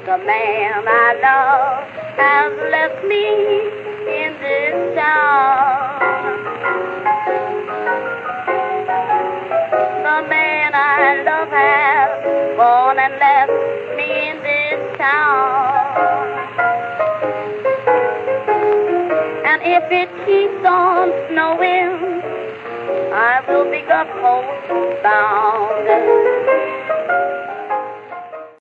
The man I love has left me in this town. The man I love has gone and left me in this town. And if it keeps on snowing, I will pick up homebound.